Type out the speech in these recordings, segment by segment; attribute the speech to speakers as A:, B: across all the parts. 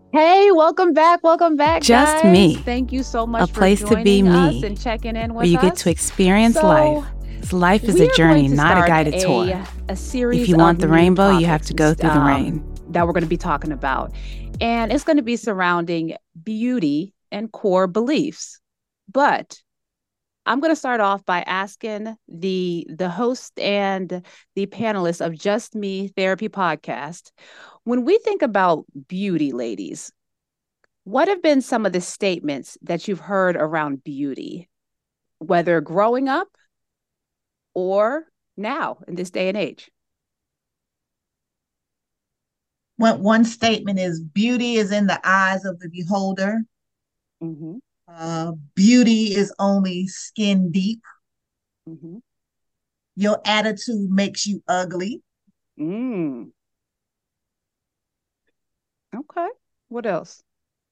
A: Hey, welcome back,
B: Just
A: guys.
B: me,
A: Thank you so
B: a
A: much for
B: place to be
A: joining us
B: me,
A: and checking in
B: where
A: with
B: you get to
A: us.
B: experience life.
A: So,
B: 'Cause life is
A: we
B: a
A: are going
B: journey,
A: to
B: not a
A: start
B: guided tour.
A: a
B: If
A: series
B: you
A: of
B: want the
A: new
B: rainbow, you have
A: topics
B: to go through the rain.
A: that we're going to be talking about, and it's going to be surrounding beauty and core beliefs. But I'm going to start off by asking the host and the panelists of Just Me Therapy Podcast. When we think about beauty, ladies, what have been some of the statements that you've heard around beauty, whether growing up or now in this day and age?
C: One statement is beauty is in the eyes of the beholder.
A: Mm-hmm.
C: Beauty is only skin deep.
A: Mm-hmm.
C: Your attitude makes you ugly.
A: Mm. Okay. What else?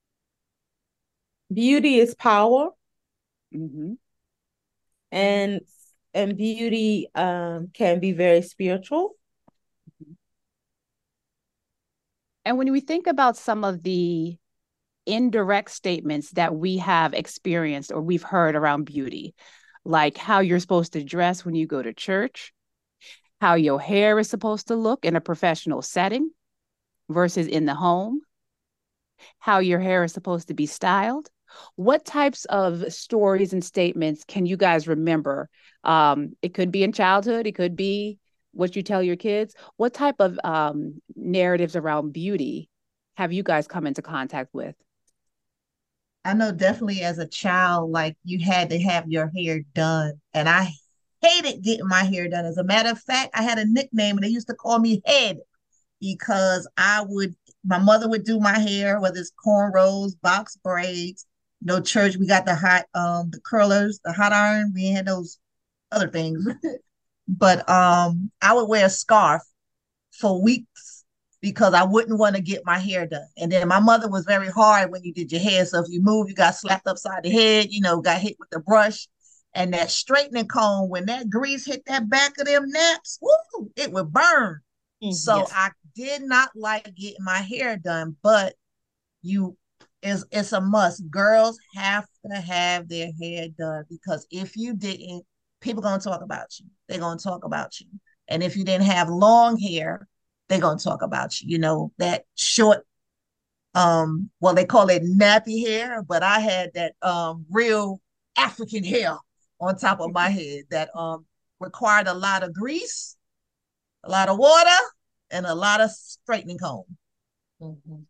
D: Beauty is power,
A: Mm-hmm.
D: and beauty can be very spiritual.
A: And when we think about some of the indirect statements that we have experienced or we've heard around beauty, like how you're supposed to dress when you go to church, how your hair is supposed to look in a professional setting versus in the home, how your hair is supposed to be styled. What types of stories and statements can you guys remember? It could be in childhood, it could be what you tell your kids. What type of narratives around beauty have you guys come into contact with?
C: I know definitely as a child, like you had to have your hair done. And I hated getting my hair done. As a matter of fact, I had a nickname and they used to call me Head because my mother would do my hair, whether it's cornrows, box braids. Church, we got the curlers, the hot iron. We had those other things. But I would wear a scarf for weeks because I wouldn't want to get my hair done. And then my mother was very hard when you did your hair. So if you move, you got slapped upside the head, got hit with the brush. And that straightening comb, when that grease hit that back of them naps, woo, it would burn. So
D: Yes.
C: I did not like getting my hair done, but you it's a must. Girls have to have their hair done because if you didn't, people gonna talk about you. They're gonna talk about you. And if you didn't have long hair, they're gonna talk about you. That short, well, they call it nappy hair, but I had that real African hair on top of my head that required a lot of grease, a lot of water, and a lot of straightening comb.
D: Mhm.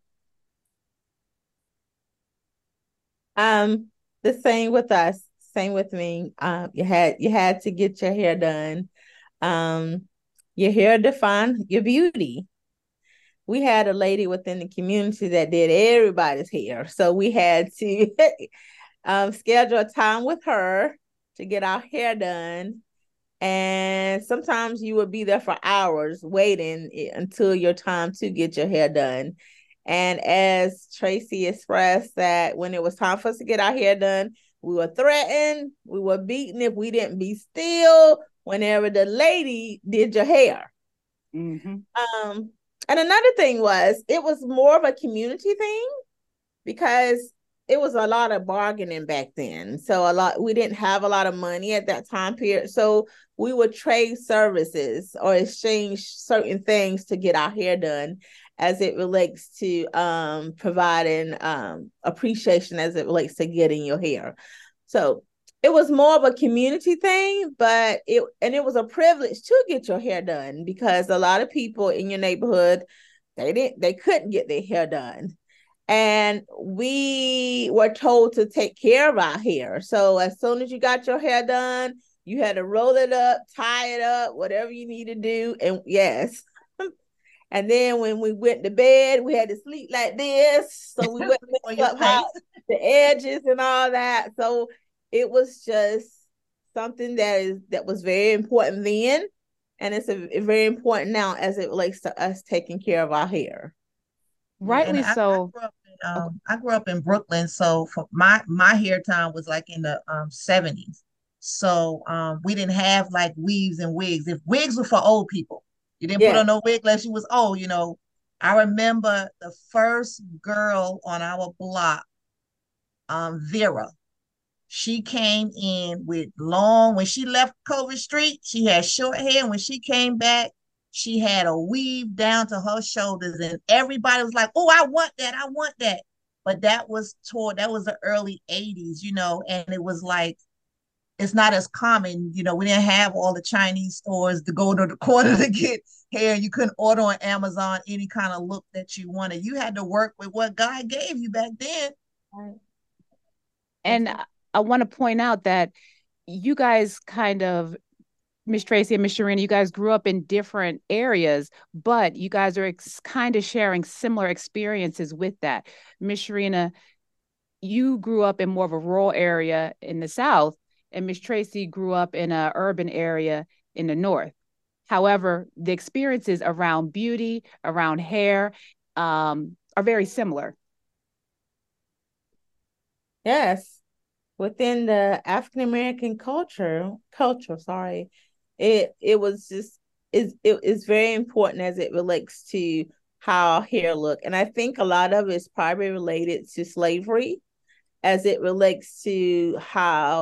D: Um, the same with us, same with me. You had to get your hair done. Um, your hair defined your beauty. We had a lady within the community that did everybody's hair, so we had to schedule a time with her to get our hair done. And sometimes you would be there for hours waiting until your time to get your hair done. And as Tracy expressed, that when it was time for us to get our hair done, we were threatened, we were beaten if we didn't be still whenever the lady did your hair.
A: Mm-hmm.
D: Um, and another thing was it was more of a community thing because it was a lot of bargaining back then. So we didn't have a lot of money at that time period. So we would trade services or exchange certain things to get our hair done as it relates to providing appreciation as it relates to getting your hair. So it was more of a community thing, but it was a privilege to get your hair done because a lot of people in your neighborhood they couldn't get their hair done, and we were told to take care of our hair. So as soon as you got your hair done, you had to roll it up, tie it up, whatever you need to do. And yes. And then when we went to bed, we had to sleep like this. So we wouldn't
C: On
D: mess
C: your
D: up how
C: face.
D: the edges and all that. So it was just something that was very important then. And it's very important now as it relates to us taking care of our hair.
C: Yeah, and
A: Rightly so. Okay.
C: I grew up in Brooklyn, so for my hair time was like in the 70s. So we didn't have like weaves and wigs. If wigs were for old people, you didn't put
D: Yeah.
C: on no wig unless you was old, I remember the first girl on our block, Vera. She came in with long, when she left Covert Street, she had short hair. And when she came back, she had a weave down to her shoulders. And everybody was like, oh, I want that. I want that. But that was the early 80s, and it was like, it's not as common. We didn't have all the Chinese stores to go to the corner to get hair. You couldn't order on Amazon any kind of look that you wanted. You had to work with what God gave you back then.
D: Right.
A: And I want to point out that you guys kind of, Miss Tracy and Miss Sharina, you guys grew up in different areas, but you guys are kind of sharing similar experiences with that. Miss Sharina, you grew up in more of a rural area in the South, and Miss Tracy grew up in an urban area in the North. However, the experiences around beauty, around hair, are very similar.
D: Yes, within the African American culture, sorry, it was just is very important as it relates to how hair look, and I think a lot of it's probably related to slavery, as it relates to how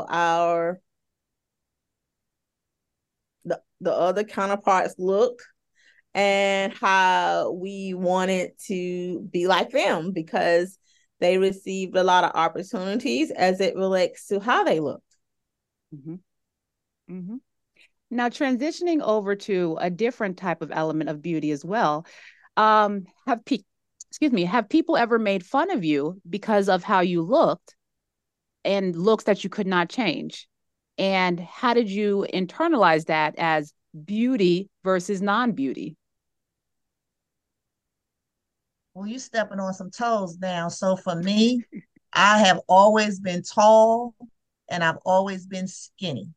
D: the other counterparts looked and how we wanted to be like them because they received a lot of opportunities as it relates to how they looked.
A: Mm-hmm. Mm-hmm. Now, transitioning over to a different type of element of beauty as well, have people ever made fun of you because of how you looked and looks that you could not change? And how did you internalize that as beauty versus non-beauty?
C: Well, you stepping on some toes now. So for me, I have always been tall and I've always been skinny.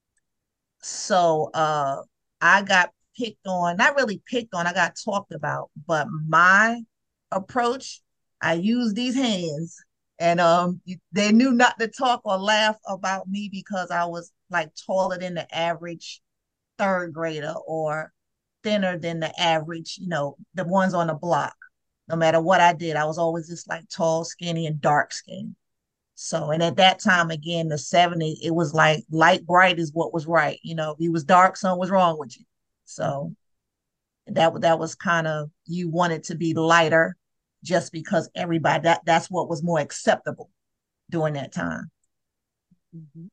C: So I got picked on, not really picked on, I got talked about, but my approach, I use these hands and they knew not to talk or laugh about me because I was like taller than the average third grader or thinner than the average, the ones on the block. No matter what I did, I was always just like tall, skinny, and dark skinned. So, and at that time, again, the 70s, it was like light bright is what was right. If you was dark, something was wrong with you. So that was kind of, you wanted to be lighter just because everybody, that's what was more acceptable during that time.
A: Mm-hmm.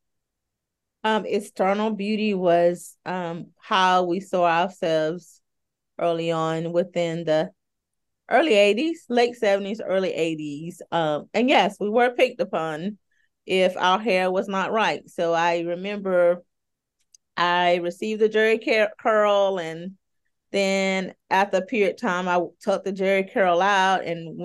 D: External beauty was how we saw ourselves early on within the early 80s, late 70s, early 80s. And yes, we were picked upon if our hair was not right. So I remember I received the Jerry curl, and then after a period of time, I took the Jerry curl out and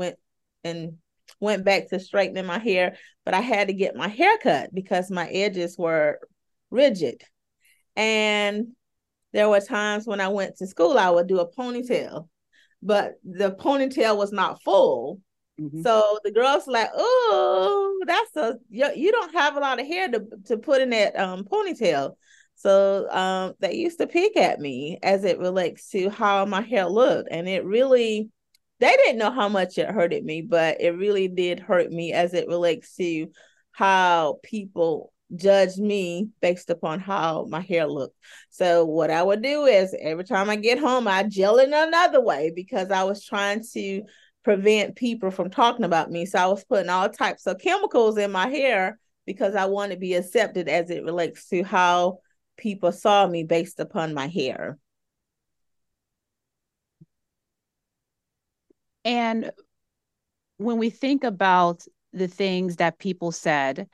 D: went back to straightening my hair. But I had to get my hair cut because my edges were rigid. And there were times when I went to school, I would do a ponytail, but the ponytail was not full. Mm-hmm. So the girls were like, oh, you don't have a lot of hair to put in that ponytail. So they used to pick at me as it relates to how my hair looked. And they didn't know how much it hurted me, but it really did hurt me as it relates to how people judge me based upon how my hair looked. So what I would do is every time I get home, I gel it another way because I was trying to prevent people from talking about me. So I was putting all types of chemicals in my hair because I want to be accepted as it relates to how people saw me based upon my hair.
A: And when we think about the things that people said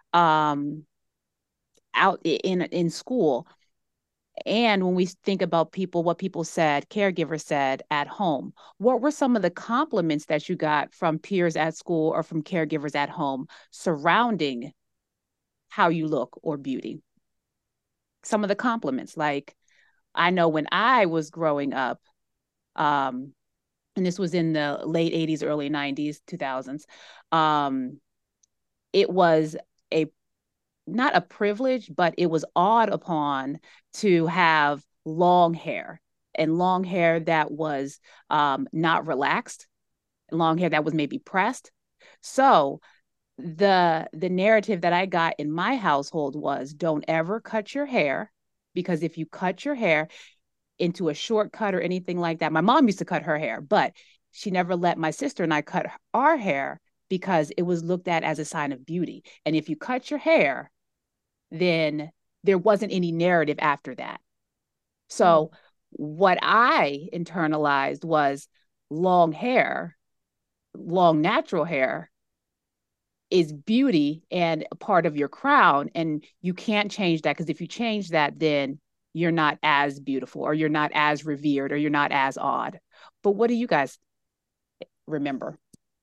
A: out in school, and when we think about what people said, caregivers said at home, what were some of the compliments that you got from peers at school or from caregivers at home surrounding how you look or beauty? Some of the compliments, like I know when I was growing up, and this was in the late 80s, early 90s, 2000s, it was not a privilege, but it was awed upon to have long hair. and long hair that was not relaxed, long hair that was maybe pressed. So the narrative that I got in my household was, don't ever cut your hair, because if you cut your hair into a shortcut or anything like that, my mom used to cut her hair, but she never let my sister and I cut our hair because it was looked at as a sign of beauty. And if you cut your hair, then there wasn't any narrative after that. So what I internalized was long hair, long natural hair is beauty and a part of your crown. And you can't change that, because if you change that, then you're not as beautiful, or you're not as revered, or you're not as odd. But what do you guys remember?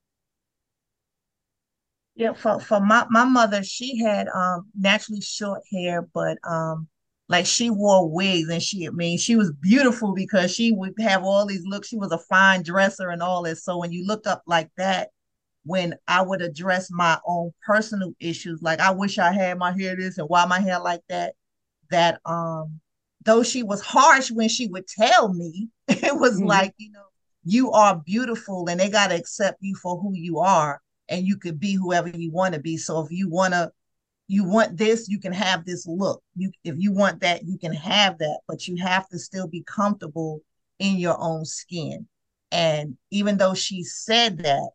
C: Yeah, for my mother, she had naturally short hair, but like she wore wigs, and she was beautiful because she would have all these looks. She was a fine dresser and all this. So when you looked up like that, when I would address my own personal issues, like I wish I had my hair this and why my hair like that, that though she was harsh when she would tell me, it was like, you are beautiful and they gotta accept you for who you are, and you could be whoever you want to be. So if you want this, you can have this look. If you want that, you can have that, but you have to still be comfortable in your own skin. And even though she said that,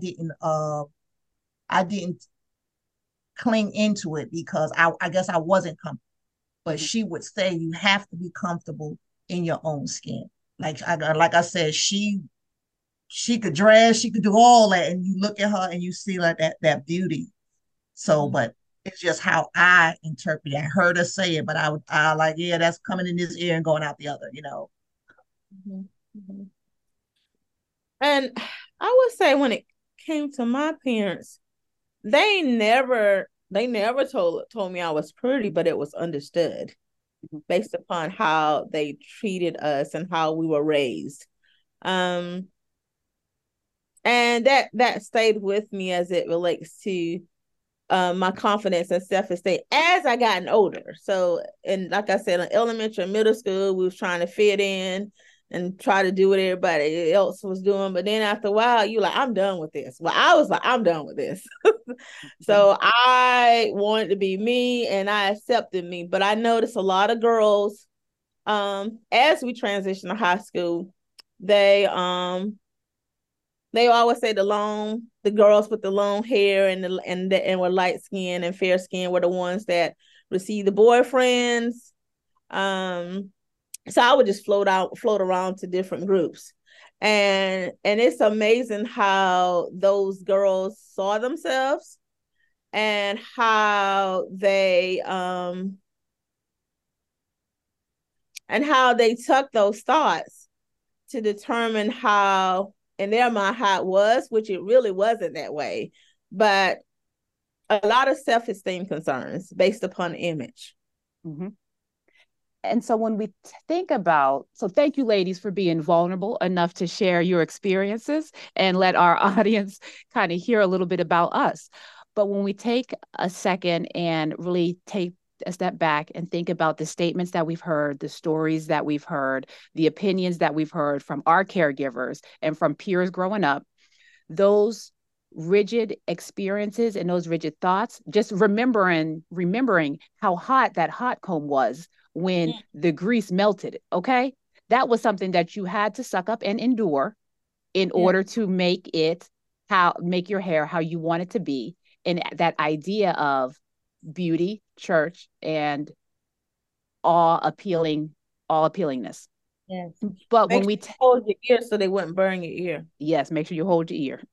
C: I didn't cling into it because I guess I wasn't comfortable. But she would say you have to be comfortable in your own skin. Like I said, she could dress, she could do all that, and you look at her and you see like that beauty. So, but it's just how I interpret it. I heard her say it, but I like, yeah, that's coming in this ear and going out the other.
D: And I would say when it came to my parents, they never told me I was pretty, but it was understood based upon how they treated us and how we were raised. And that stayed with me as it relates to my confidence and self-esteem as I gotten older. So, and like I said, in elementary and middle school, we was trying to fit in and try to do what everybody else was doing. But then after a while, you like, I'm done with this. Well, I was like, I'm done with this. So I wanted to be me, and I accepted me. But I noticed a lot of girls, as we transition to high school, they always say the girls with the long hair and were light skin and fair skin were the ones that received the boyfriends. So I would just float around to different groups. And it's amazing how those girls saw themselves and how they took those thoughts to determine how, in their mind, how it was, which it really wasn't that way. But a lot of self-esteem concerns based upon image.
A: And so when we think about, so thank you, ladies, for being vulnerable enough to share your experiences and let our audience kind of hear a little bit about us. But when we take a second and really take a step back and think about the statements that we've heard, the stories that we've heard, the opinions that we've heard from our caregivers and from peers growing up, those rigid experiences and those rigid thoughts, just remembering how hot that hot comb was when the grease melted, okay? That was something that you had to suck up and endure in order to make your hair how you want it to be. And that idea of beauty, church, and appealingness.
D: Yes.
A: But when we
D: hold your ear so they wouldn't burn your ear.
A: Yes, make sure you hold your ear.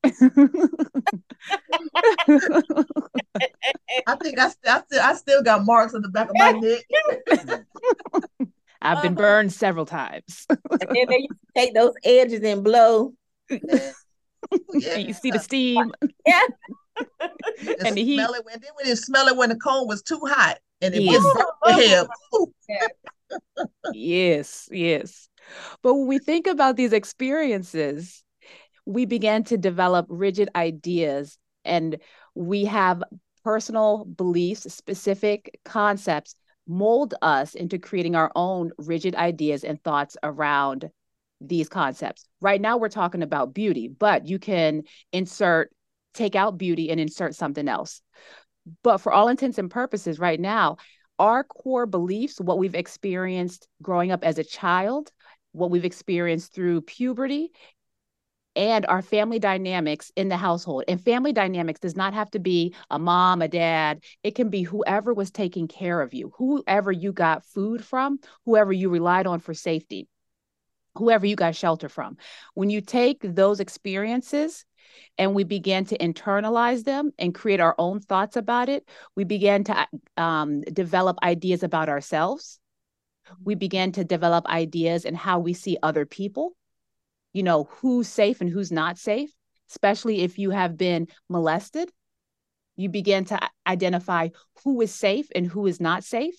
C: I think I still got marks on the back of my neck.
A: I've been burned several times.
D: And then they used to take those edges and blow.
A: And you see the steam.
D: Yeah.
A: And the heat.
C: Smell it when the comb was too hot and it just burnt your hair.
A: Yes. But when we think about these experiences, we began to develop rigid ideas, and we have personal beliefs, specific concepts mold us into creating our own rigid ideas and thoughts around these concepts. Right now, we're talking about beauty, but you can take out beauty and insert something else. But for all intents and purposes, right now, our core beliefs, what we've experienced growing up as a child, what we've experienced through puberty, and our family dynamics in the household. And family dynamics does not have to be a mom, a dad. It can be whoever was taking care of you, whoever you got food from, whoever you relied on for safety, whoever you got shelter from. When you take those experiences and we began to internalize them and create our own thoughts about it, we began to develop ideas about ourselves. We began to develop ideas in how we see other people, who's safe and who's not safe, especially if you have been molested. You begin to identify who is safe and who is not safe.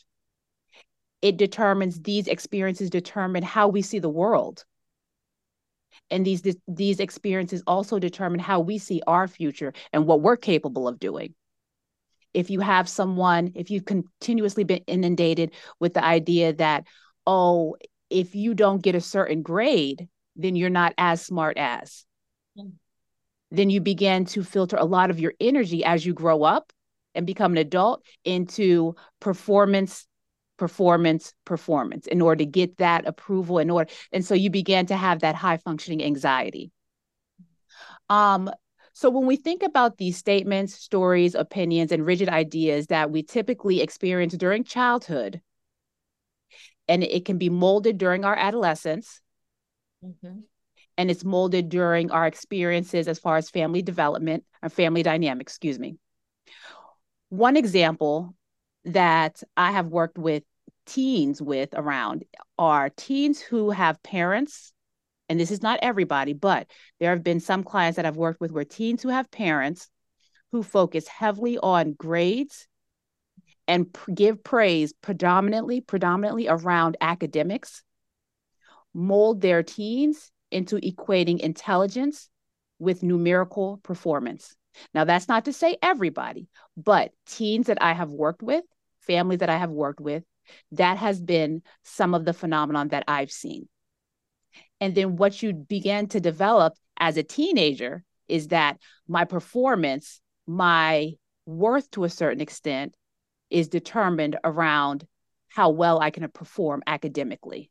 A: These experiences determine how we see the world. And these experiences also determine how we see our future and what we're capable of doing. If you've continuously been inundated with the idea that, oh, if you don't get a certain grade, then you're not as smart as. Then you begin to filter a lot of your energy as you grow up and become an adult into performance in order to get that approval and so you began to have that high functioning anxiety. So when we think about these statements, stories, opinions, and rigid ideas that we typically experience during childhood, and it can be molded during our adolescence, and it's molded during our experiences as far as family development or family dynamics, excuse me. One example that I have worked with teens around are teens who have parents, and this is not everybody, but there have been some clients that I've worked with where teens who have parents who focus heavily on grades and give praise predominantly around academics, mold their teens into equating intelligence with numerical performance. Now, that's not to say everybody, but teens that I have worked with, families that I have worked with, that has been some of the phenomenon that I've seen. And then what you begin to develop as a teenager is that my performance, my worth to a certain extent, is determined around how well I can perform academically.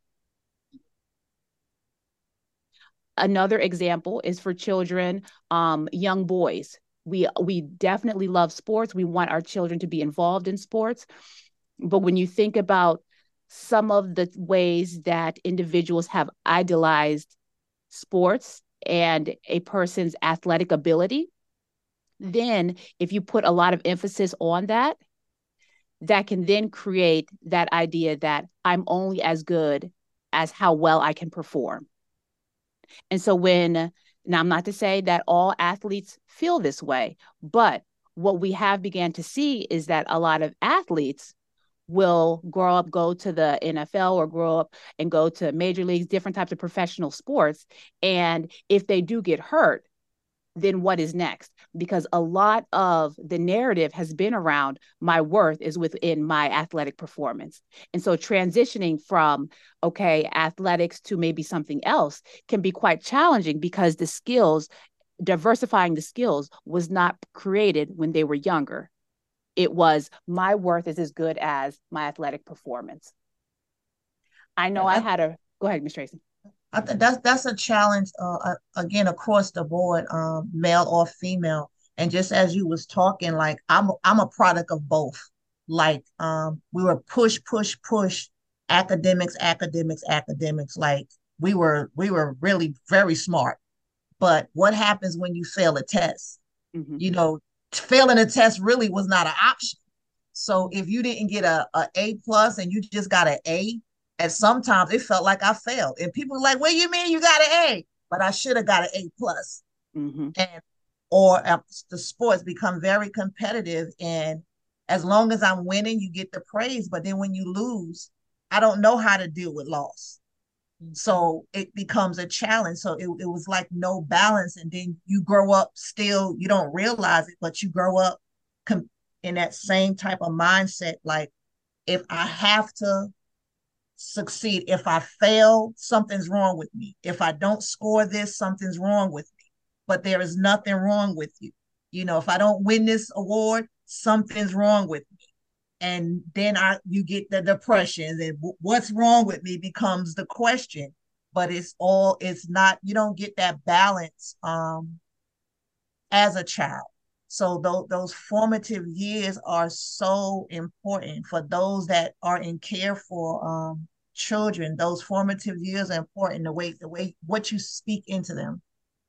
A: Another example is for children, young boys. We definitely love sports. We want our children to be involved in sports. But when you think about some of the ways that individuals have idolized sports and a person's athletic ability, then if you put a lot of emphasis on that, that can then create that idea that I'm only as good as how well I can perform. And so now I'm not to say that all athletes feel this way, but what we have began to see is that a lot of athletes will grow up, go to the NFL or grow up and go to major leagues, different types of professional sports. And if they do get hurt, then what is next? Because a lot of the narrative has been around my worth is within my athletic performance. And so transitioning from, athletics to maybe something else can be quite challenging because diversifying the skills was not created when they were younger. It was my worth is as good as my athletic performance. I know go ahead, Ms. Tracy.
C: I think that's a challenge, again, across the board, male or female. And just as you was talking, like I'm a product of both. Like we were push, academics. Like we were really very smart. But what happens when you fail a test? Mm-hmm. Failing a test really was not an option. So if you didn't get a A plus and you just got an A, and sometimes it felt like I failed. And people were like, what do you mean you got an A? But I should have got an A plus. Mm-hmm. The sports become very competitive. And as long as I'm winning, you get the praise. But then when you lose, I don't know how to deal with loss. Mm-hmm. So it becomes a challenge. So it was like no balance. And then you grow up still, you don't realize it, but you grow up in that same type of mindset. Like, If I have to succeed, if I fail, something's wrong with me. If I don't score this, something's wrong with me. But there is nothing wrong with you. If I don't win this award, something's wrong with me. And then you get the depression, and what's wrong with me becomes the question. But it's not, you don't get that balance as a child. So those formative years are so important for those that are in care for children. Those formative years are important. The way what you speak into them.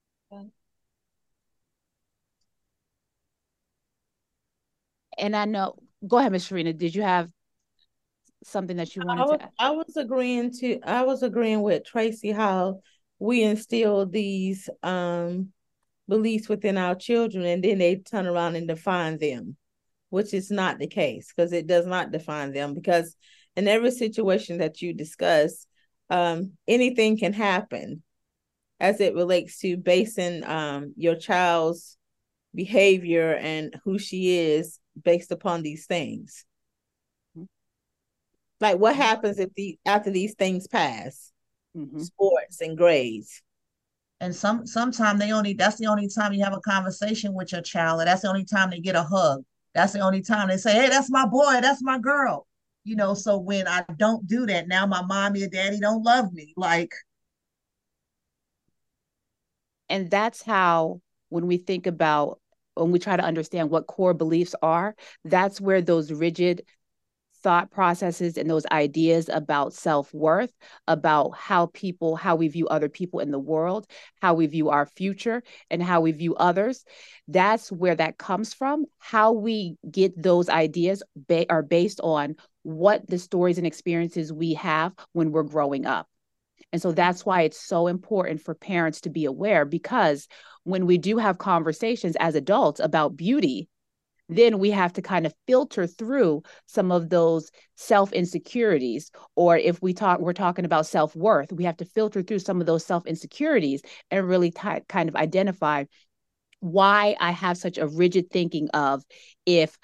A: And I know, go ahead, Ms. Sharina. Did you have something that you wanted to add?
D: I was agreeing with Tracy how we instill these beliefs within our children, and then they turn around and define them, which is not the case, because it does not define them. Because in every situation that you discuss, anything can happen as it relates to basing your child's behavior and who she is based upon these things. Like what happens after these things pass? Sports and grades.
C: And sometimes that's the only time you have a conversation with your child, and that's the only time they get a hug. That's the only time they say, hey, that's my boy, that's my girl. So when I don't do that, now my mommy or daddy don't love me.
A: And that's how, when we try to understand what core beliefs are, that's where those rigid thought processes and those ideas about self-worth, about how we view other people in the world, how we view our future, and how we view others, that's where that comes from. How we get those ideas are based on what the stories and experiences we have when we're growing up. And so that's why it's so important for parents to be aware, because when we do have conversations as adults about beauty, then we have to kind of filter through some of those self-insecurities. Or if we're talking about self-worth, we have to filter through some of those self-insecurities and really kind of identify why I have such a rigid thinking of, if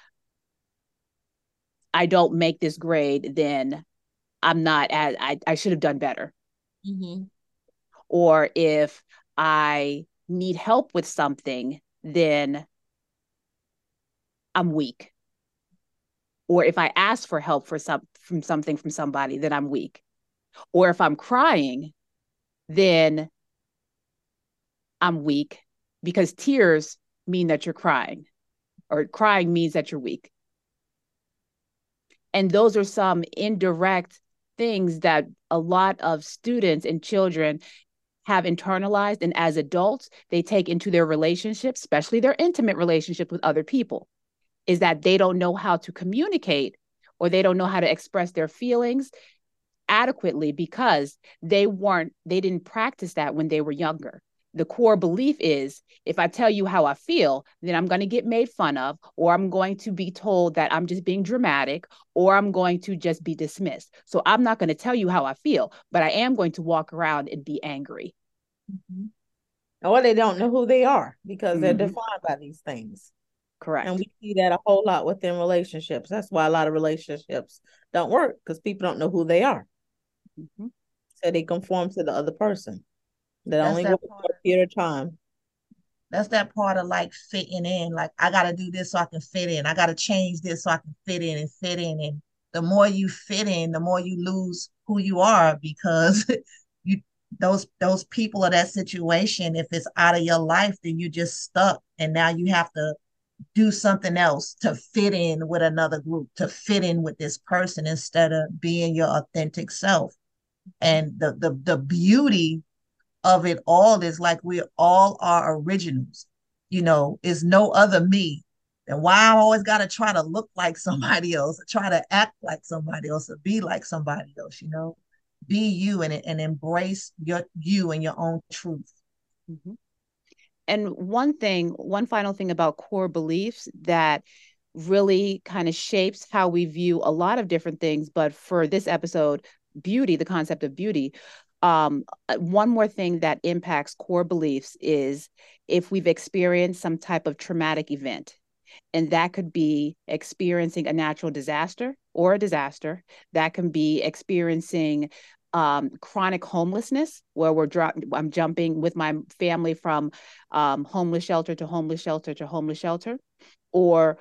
A: I don't make this grade, then I'm not I should have done better. Or if I need help with something, then I'm weak. Or if I ask for help from somebody, then I'm weak. Or if I'm crying, then I'm weak, because tears mean that you're crying, or crying means that you're weak. And those are some indirect things that a lot of students and children have internalized, and as adults, they take into their relationships, especially their intimate relationship with other people, is that they don't know how to communicate, or they don't know how to express their feelings adequately, because they didn't practice that when they were younger. The core belief is, if I tell you how I feel, then I'm going to get made fun of, or I'm going to be told that I'm just being dramatic, or I'm going to just be dismissed. So I'm not going to tell you how I feel, but I am going to walk around and be angry.
D: Or they don't know who they are, because they're defined by these things.
A: Correct.
D: And we see that a whole lot within relationships. That's why a lot of relationships don't work, because people don't know who they are. So they conform to the other person. That only works for a period of time.
C: That's that part of fitting in. I got to do this so I can fit in. I got to change this so I can fit in and fit in. And the more you fit in, the more you lose who you are, because those people or that situation, if it's out of your life, then you're just stuck. And now you have to do something else to fit in with another group, to fit in with this person, instead of being your authentic self. And the beauty of it all is, we all are originals. Is no other me. And why I always got to try to look like somebody else, or try to act like somebody else, or be like somebody else. Be you, and embrace you and your own truth.
A: And one final thing about core beliefs that really kind of shapes how we view a lot of different things, but for this episode, beauty, the concept of beauty. One more thing that impacts core beliefs is if we've experienced some type of traumatic event. And that could be experiencing a natural disaster, or a disaster. That can be experiencing chronic homelessness, where I'm jumping with my family from homeless shelter to homeless shelter to homeless shelter, or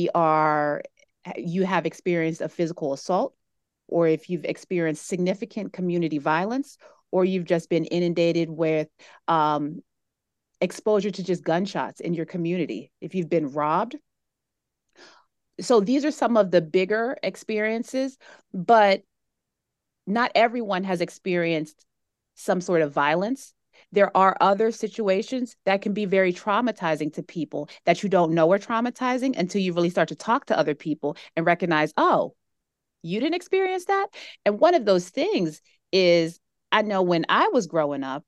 A: you have experienced a physical assault, or if you've experienced significant community violence, or you've just been inundated with exposure to just gunshots in your community, if you've been robbed. So these are some of the bigger experiences, but not everyone has experienced some sort of violence. There are other situations that can be very traumatizing to people that you don't know are traumatizing until you really start to talk to other people and recognize, oh, you didn't experience that? And one of those things is, I know when I was growing up,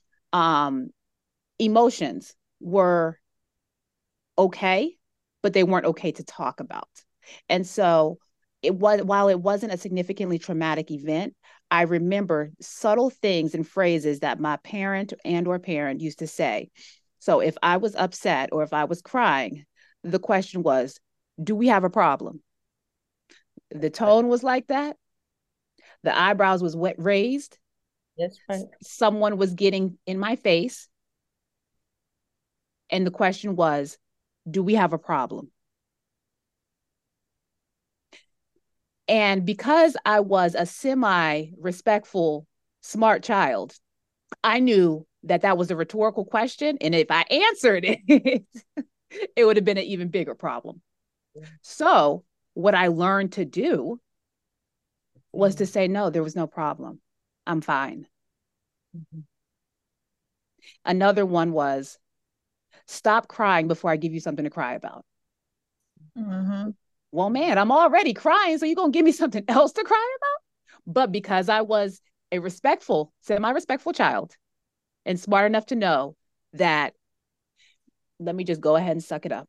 A: emotions were okay, but they weren't okay to talk about. And so while it wasn't a significantly traumatic event, I remember subtle things and phrases that my parent or parent used to say. So if I was upset or if I was crying, the question was, do we have a problem? The tone was like that. The eyebrows was raised.
D: That's right.
A: Someone was getting in my face. And the question was, do we have a problem? And because I was a semi-respectful, smart child, I knew that that was a rhetorical question. And if I answered it, it would have been an even bigger problem. So what I learned to do was to say, no, there was no problem. I'm fine. Mm-hmm. Another one was, stop crying before I give you something to cry about. Mm-hmm. Well, man, I'm already crying, so you're going to give me something else to cry about? But because I was a semi-respectful child and smart enough to know that, let me just go ahead and suck it up.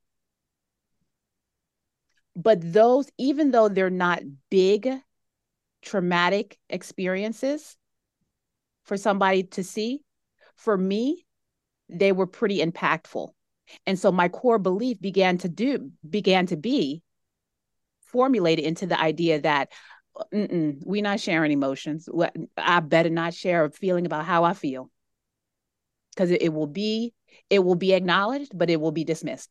A: But those, even though they're not big, traumatic experiences for somebody to see, for me, they were pretty impactful. And so my core belief began to be formulated into the idea that we're not sharing emotions. I better not share a feeling about how I feel, because it will be acknowledged, but it will be dismissed.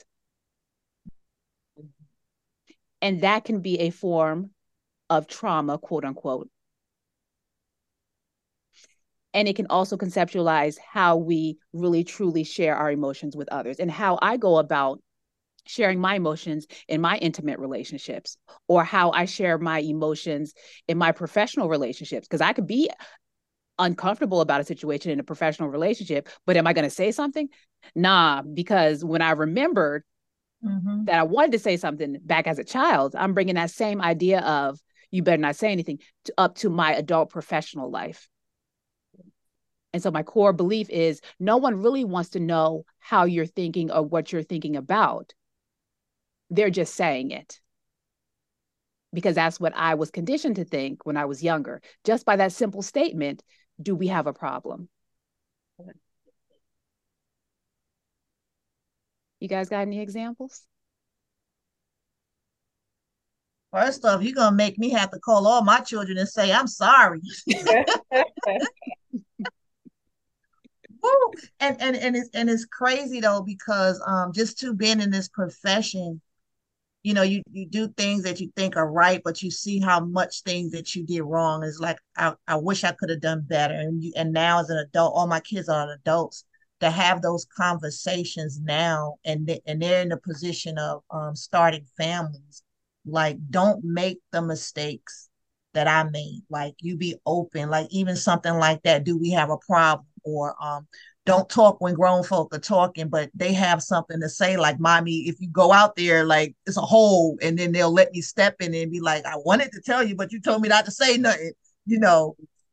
A: And that can be a form of trauma, quote unquote. And it can also conceptualize how we really truly share our emotions with others, and how I go about sharing my emotions in my intimate relationships, or how I share my emotions in my professional relationships. Because I could be uncomfortable about a situation in a professional relationship, but am I going to say something? Nah, because when I remembered that I wanted to say something back as a child, I'm bringing that same idea of, you better not say anything, up to my adult professional life. And so my core belief is, no one really wants to know how you're thinking or what you're thinking about. They're just saying it, because that's what I was conditioned to think when I was younger. Just by that simple statement, do we have a problem? You guys got any examples?
C: First off, you're going to make me have to call all my children and say, I'm sorry. And it's crazy though, because just to being in this profession, you know, you do things that you think are right, but you see how much things that you did wrong. Is like, I wish I could have done better. And now as an adult, all my kids are adults, to have those conversations now, and they're in the position of starting families. Like, don't make the mistakes that I made. Like, you be open. Like, even something like that. Do we have a problem? Or don't talk when grown folk are talking, but they have something to say. Like, mommy, if you go out there, like, it's a hole, and then they'll let me step in and be like, I wanted to tell you, but you told me not to say nothing, you know.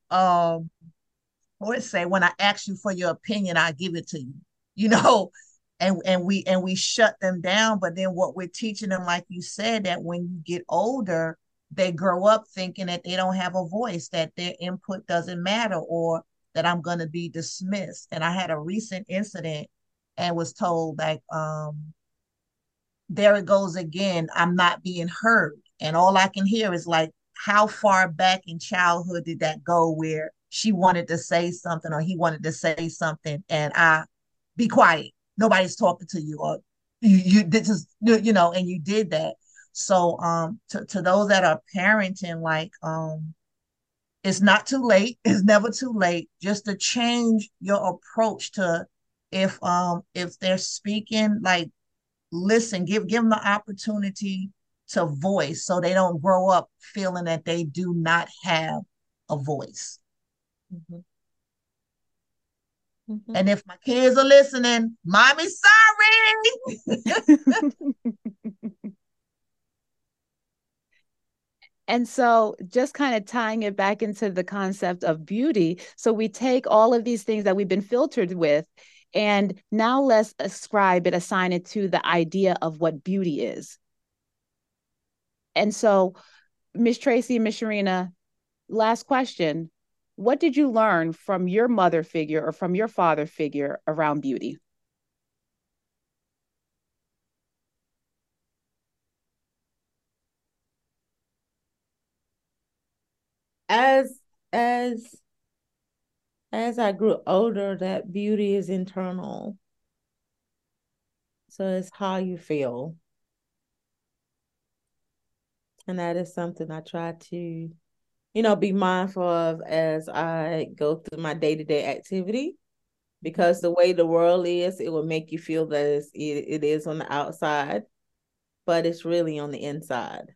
C: Or say, when I ask you for your opinion, I give it to you, you know. And we shut them down. But then what we're teaching them, like you said, that when you get older, they grow up thinking that they don't have a voice, that their input doesn't matter, or that I'm going to be dismissed. And I had a recent incident and was told, like, there it goes again, I'm not being heard. And all I can hear is like, how far back in childhood did that go where she wanted to say something or he wanted to say something and I be quiet. Nobody's talking to you, or you this is and you did that. So to those that are parenting, like it's not too late. It's never too late just to change your approach to if they're speaking, like listen, give them the opportunity to voice so they don't grow up feeling that they do not have a voice.
D: Mm-hmm. Mm-hmm.
C: And if my kids are listening, mommy, sorry.
A: And so, just kind of tying it back into the concept of beauty. So, we take all of these things that we've been filtered with, and now let's assign it to the idea of what beauty is. And so, Miss Tracy and Miss Sharina, last question. What did you learn from your mother figure or from your father figure around beauty?
D: As as as I grew older, that beauty is internal. So it's how you feel. And that is something I try to, be mindful of as I go through my day-to-day activity. Because the way the world is, it will make you feel that it is on the outside, but it's really on the inside.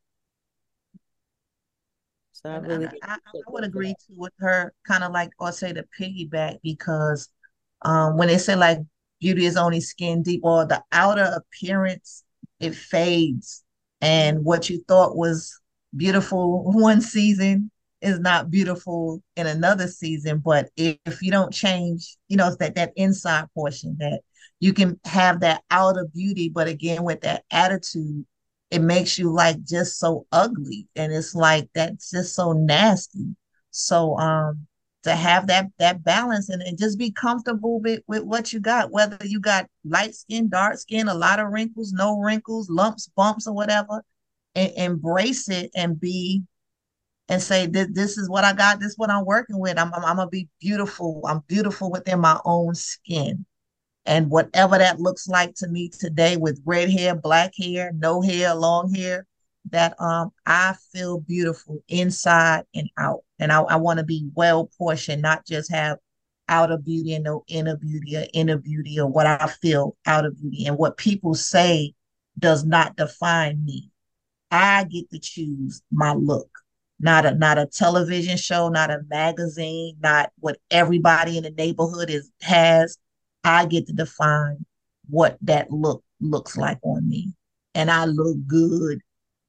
D: So I
C: And
D: really
C: I would
D: for
C: agree
D: that.
C: too with her, kind of like, or say the piggyback, because when they say like beauty is only skin deep, or the outer appearance, it fades. And what you thought was beautiful one season is not beautiful in another season. But if you don't change, it's that inside portion that you can have that outer beauty, but again, with that attitude, it makes you like just so ugly. And it's like that's just so nasty. So to have that balance and just be comfortable with what you got, whether you got light skin, dark skin, a lot of wrinkles, no wrinkles, lumps, bumps, or whatever, and embrace it and be and say this is what I got, this is what I'm working with. I'm gonna be beautiful. I'm beautiful within my own skin. And whatever that looks like to me today with red hair, black hair, no hair, long hair, that I feel beautiful inside and out. And I want to be well portioned, not just have outer beauty and no inner beauty or what I feel outer beauty. And what people say does not define me. I get to choose my look. Not a television show, not a magazine, not what everybody in the neighborhood has. I get to define what that look looks like on me. And I look good.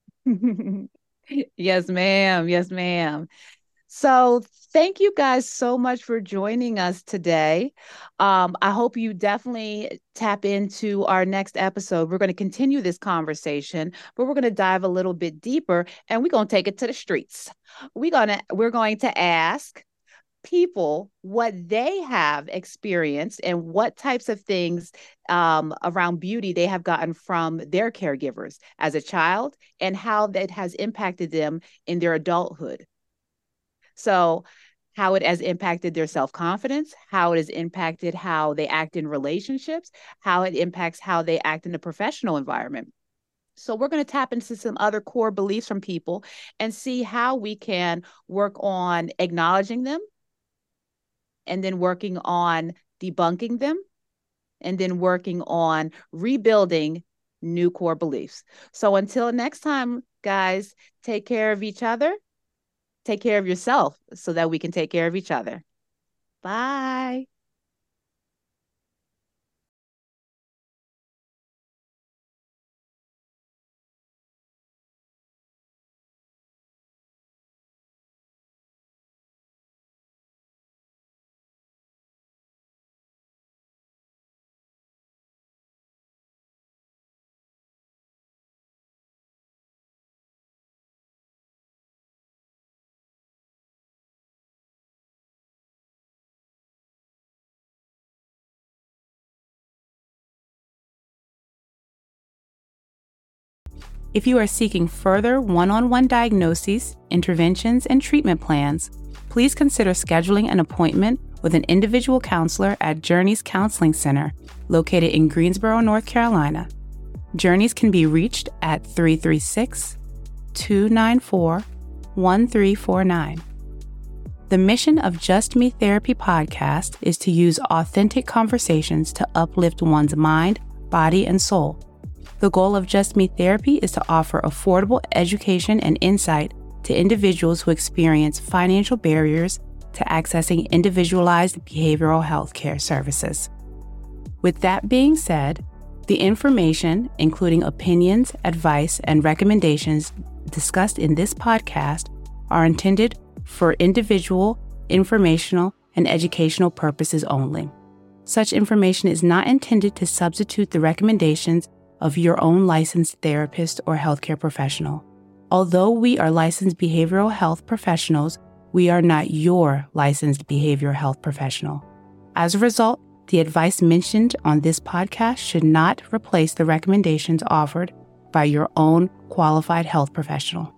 A: Yes, ma'am. Yes, ma'am. So thank you guys so much for joining us today. I hope you definitely tap into our next episode. We're going to continue this conversation, but we're going to dive a little bit deeper and we're going to take it to the streets. We're going to ask people what they have experienced and what types of things around beauty they have gotten from their caregivers as a child and how that has impacted them in their adulthood. So, how it has impacted their self confidence, how it has impacted how they act in relationships, how it impacts how they act in the professional environment. So, we're going to tap into some other core beliefs from people and see how we can work on acknowledging them and then working on debunking them and then working on rebuilding new core beliefs. So, until next time, guys, take care of each other. Take care of yourself so that we can take care of each other. Bye.
B: If you are seeking further one-on-one diagnoses, interventions, and treatment plans, please consider scheduling an appointment with an individual counselor at Journeys Counseling Center, located in Greensboro, North Carolina. Journeys can be reached at 336-294-1349. The mission of Just Me Therapy podcast is to use authentic conversations to uplift one's mind, body, and soul. The goal of Just Me Therapy is to offer affordable education and insight to individuals who experience financial barriers to accessing individualized behavioral health care services. With that being said, the information, including opinions, advice, and recommendations discussed in this podcast, are intended for individual, informational, and educational purposes only. Such information is not intended to substitute the recommendations of your own licensed therapist or healthcare professional. Although we are licensed behavioral health professionals, we are not your licensed behavioral health professional. As a result, the advice mentioned on this podcast should not replace the recommendations offered by your own qualified health professional.